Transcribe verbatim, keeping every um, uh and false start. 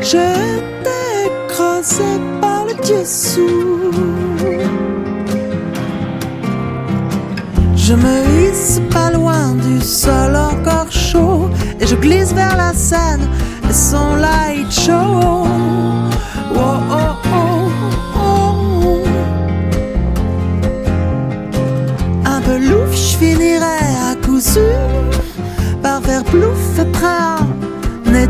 J'étais écrasé par le dessous. Je me hisse pas loin du sol encore chaud et je glisse vers la scène et son light show. Oh, oh, oh, oh. Un peu louche, je finirai à coup sûr par faire plouf et prêt à